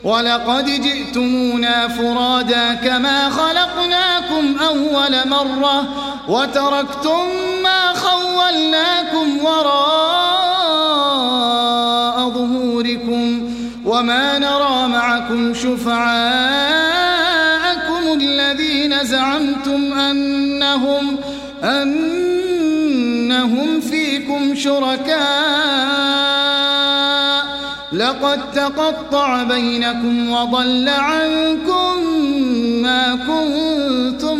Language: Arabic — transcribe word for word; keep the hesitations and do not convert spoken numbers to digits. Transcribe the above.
ولقد جئتمونا فرادا كما خلقناكم أول مرة وتركتم ما خولناكم وراء ظهوركم وما نرى معكم شفعاءكم الذين زعمتم أنهم, أنهم فيكم شركاء لقد تقطع بينكم وضل عنكم ما كنتم